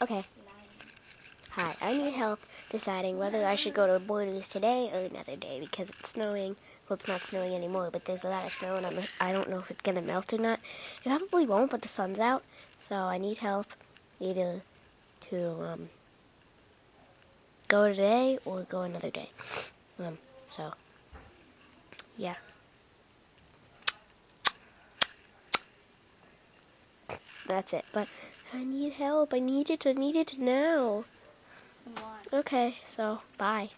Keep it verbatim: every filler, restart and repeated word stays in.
Okay. Hi, I need help deciding whether I should go to Borders today or another day because it's snowing. Well, it's not snowing anymore, but there's a lot of snow, and I'm, I don't know if it's going to melt or not. It probably won't, but the sun's out, so I need help either to um, go today or go another day. Um, so, yeah. That's it, but I need help. I need it. I need it now. Okay, so bye.